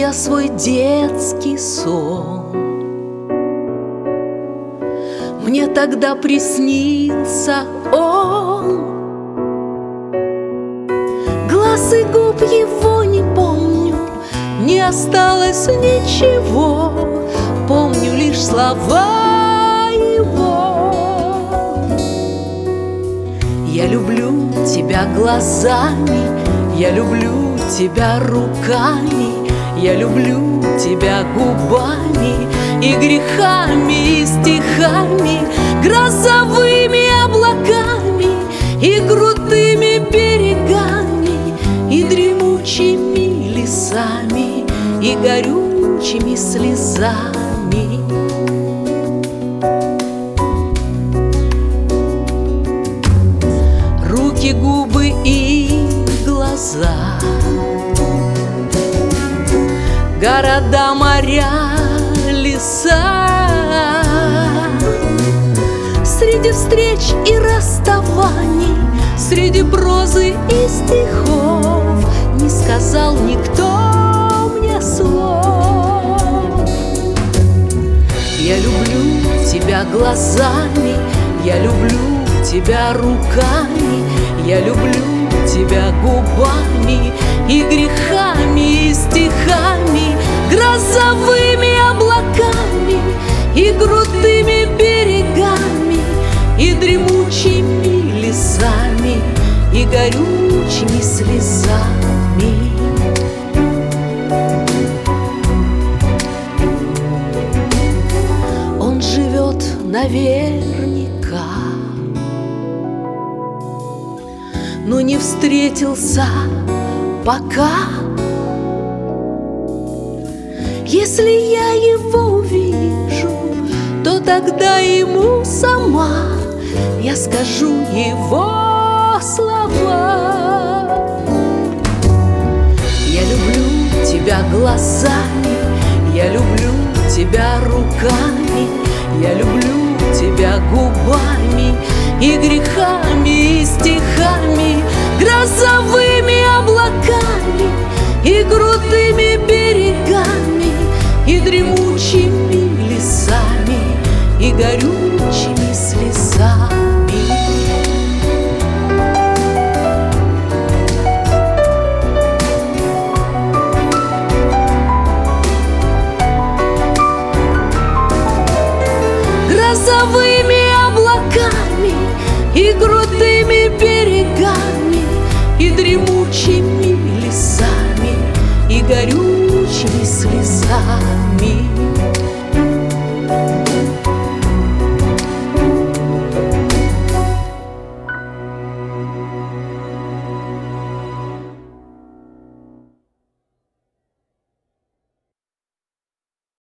я свой детский сон. Мне тогда приснился он. Глаз и губ его не помню, не осталось ничего. Помню лишь слова его. Я люблю тебя глазами, я люблю тебя руками, я люблю тебя губами и грехами, и стихами, грозовыми облаками и крутыми берегами, и дремучими лесами, и горючими слезами. Руки, губы и глаза, города, моря, леса. Среди встреч и расставаний, среди прозы и стихов не сказал никто мне слов. Я люблю тебя глазами, я люблю тебя руками, я люблю тебя губами и грехами, и стихами, грозовыми облаками и крутыми берегами, и дремучими лесами, и горючими слезами. Он живет наверняка, но не встретился пока. Если я его увижу, то тогда ему сама я скажу его слова. Я люблю тебя глазами, я люблю тебя руками, я люблю тебя губами и грехами, и стихами, грозовыми облаками и крутыми берегами, и дремучими лесами, и горючими слезами. Грозовыми облаками и